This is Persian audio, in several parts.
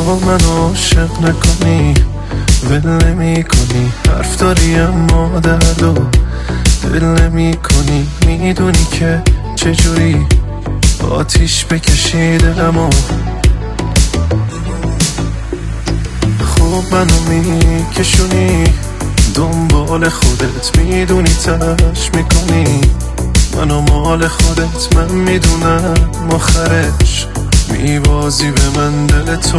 منو عاشق نکنی، ول نمی کنی، حرف داری اما درد و دل نمی کنی. میدونی که چجوری آتیش بکشی دلمو، خوب منو میکشونی دنبال خودت، میدونی تلاش میکنی منو مال خودت. من میدونم آخرش میبازی به من دل تو،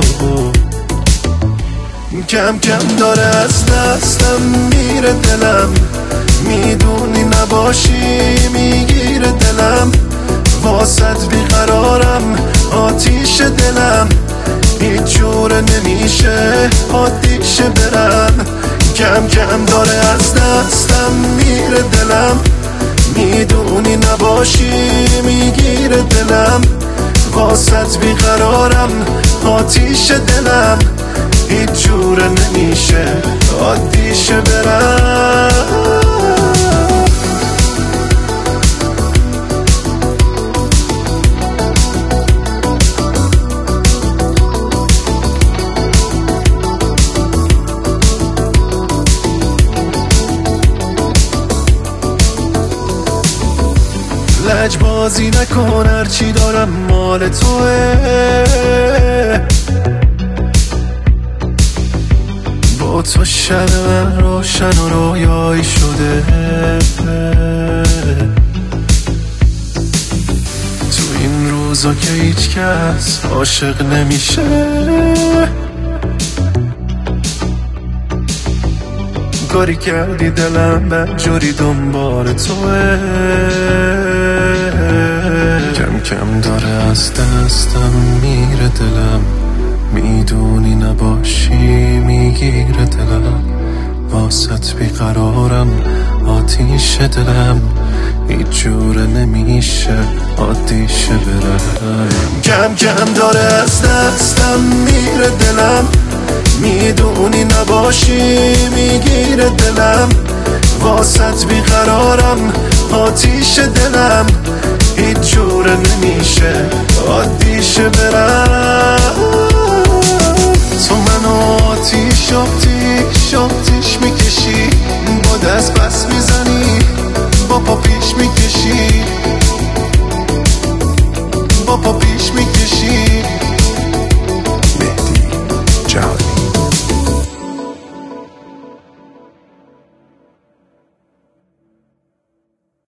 کم کم داره از دستم میره دلم، میدونی نباشی میگیره دلم، واسط بیقرارم آتیش دلم، هیچ جوره نمیشه عادیشه برم. کم کم داره از دستم میره دلم، میدونی نباشی میگیره دلم، واسط بیقرارم آتیش دلم، هیچ جوره نمیشه عادیشه برم. لجبازی نکن، هرچی دارم مال توه، با تو شب من روشن و رویایی شده، تو این روزا که هیچ کس عاشق نمیشه، کاری کردی دلم بدجوری دنبال توه، کم کم داره از دستم میره دلم، میدونی نباشی میگیره دلم، واسط بیقرارم آتیش دلم، هیچ جوره نمیشه عادیشه برم. کم کم داره از دستم میره دلم، میدونی نباشی میگیره دلم، واسط بیقرارم آتیش دلم، هیچ جوره نمیشه عادیشه برم. تو منو آتیش آتیش آتیش میکشی، با دست بس میزنی با پا پیش میکشی، با پا پیش میکشی.